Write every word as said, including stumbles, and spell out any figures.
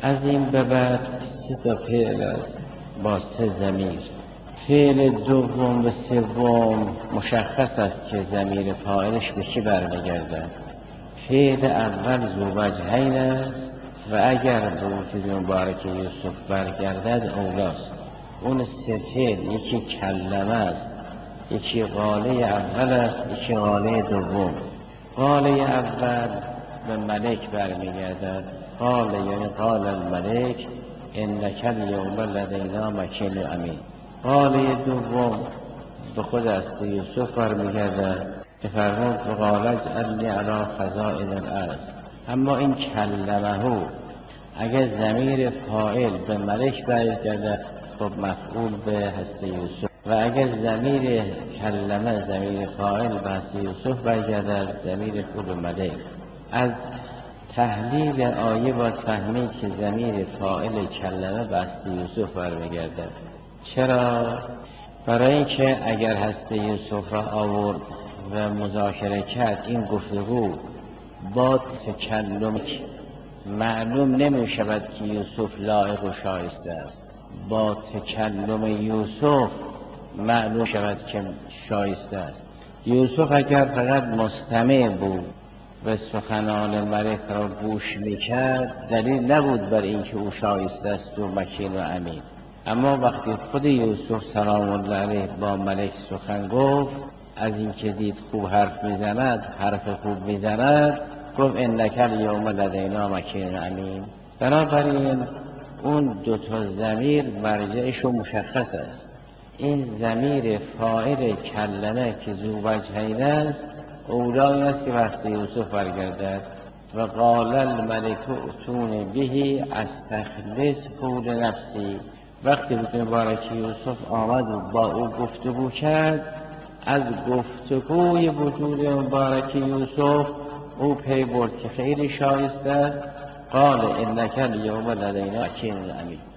از این به بعد سه تا فعل است با سه ضمیر. فعل دوم و سوم مشخص است که ضمیر فاعلش به کی برمیگردد. فعل اول ذو وجهین است و اگر به وجود مبارک یوسف برگردد اولاست. اون سه فعل یکی کلمه است، یکی قاله اول است، یکی قاله دوم. قاله اول به ملک برمیگردد. قال یعنی قال الملک انک الیوم لدینا مکین امین. قاله دوم به خود است، به یوسف برمیگردد که فرمود قال اجعلنی علی خزائن الارض. اما این کلمه اگر ضمیر فاعل به ملک برگردد خب مفعول به هست یوسف، و اگر ضمیر کلمه ضمیر فاعل به هست یوسف برگردد ضمیر خود ملک. از تحلیل آیه باید فهمید که ضمیر فاعل کلمه به هست یوسف برمیگردد. چرا؟ برای اینکه اگر هست یوسف را آورد و مذاکره کرد، این گفتگو با تکلم معلوم نمی شود که یوسف لایق و شایسته است. با تکلم یوسف معلوم شود که شایسته است. یوسف اگر فقط مستمع بود و سخنان ملک را گوش میکرد دلیل نبود بر اینکه او شایسته است و مکین و امین. اما وقتی خود یوسف سلام الله علیه با ملک سخن گفت، از اینکه دید خوب حرف میزند، حرف خوب میزند، گفت انک الیوم لدینا مکین امین. بنابراین اون دو تا ضمیر مرجعشون مشخص است. این ضمیر فاعل کلمه که ذو وجهین است اولا این است که واسه یوسف برگردد. و قال الملک ائتونی به استخلصه لنفسی. وقتی بود مبارک یوسف آمد و با او گفتگو کرد، از گفتگوی وجود مبارک یوسف او پی برد که خیلی شایسته است. قال انک الیوم لدینا مکین امین.